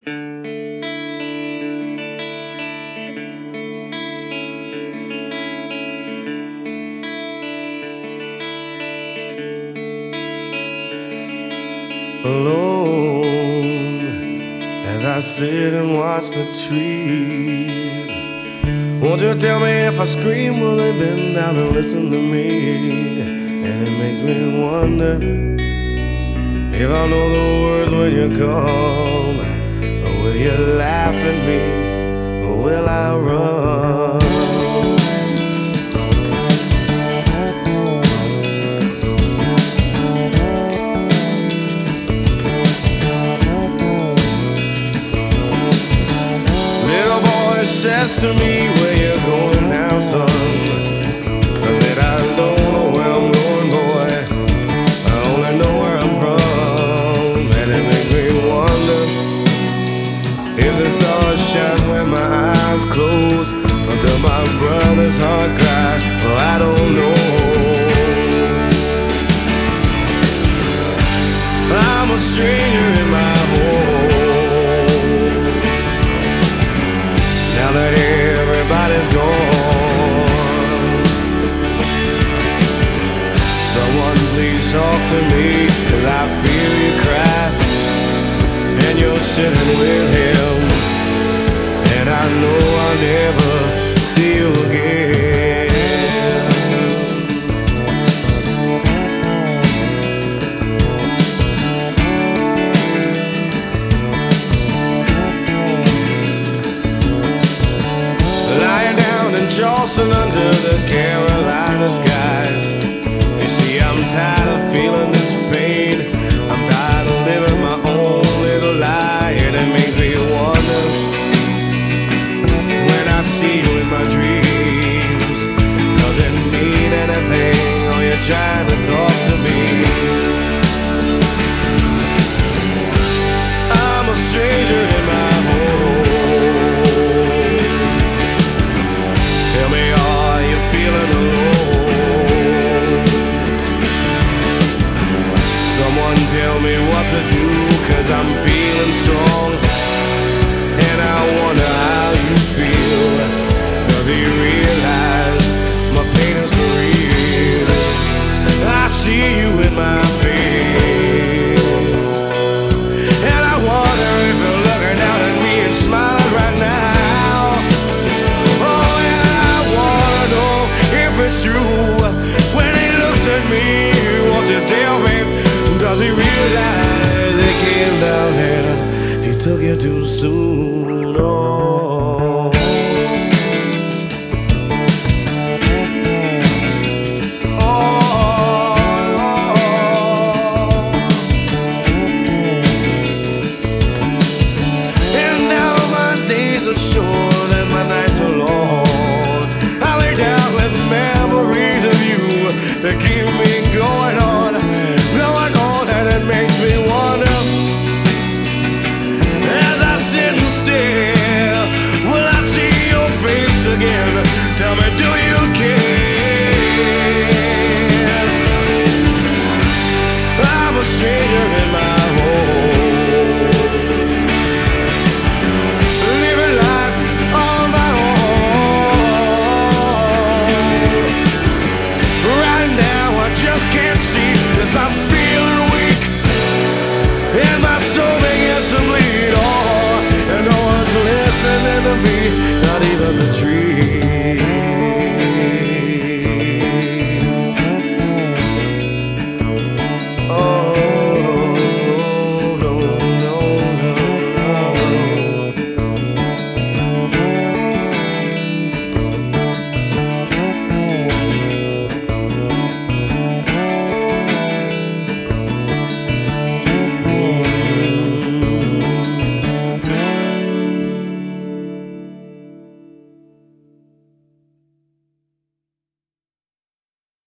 Alone as I sit and watch the trees. Won't you tell me if I scream, will they bend down and listen to me? And it makes me wonder if I know the words when you come, or will you laugh at me, or will I run? Says to me, where you going now, son? I said, I don't know where I'm going, boy. I only know where I'm from. And it makes me wonder if the stars shine when my eyes close, or do my brother's heart cry? Well, I don't know. I'm a stranger in my home. Now that everybody's gone, someone please talk to me, 'cause I feel you cry, and you're sitting with him, and I know I'll never see you again. Charleston under the Carolina sky. You see, I'm tired of feeling this pain. I'm tired of living my own little lie, and it makes me wonder when I see you in my dreams. Does it mean anything, or you're trying to talk to me? I'm a stranger in my home. Tell me, are you feeling alone? Someone tell me what to do, 'cause I'm feeling strong, and I wonder how you feel. Does he realize my pain is for real? I see you in my face, and I wonder if you're looking down at me and smiling right now. It's true when he looks at me. Won't you tell me, does he realize he came down here, he took you too soon? Oh. And now my days are short and my nights are long. I lay down with memories of you that keep me going on, and it makes me wonder as I sit and stare, will I see your face again? Tell me, do you care? I'm a stranger in my home, living life on my own. Right now I just can't see, 'cause I'm feeling weak, and my soul begins to bleed. Oh, and no one's listening to me, not even the trees.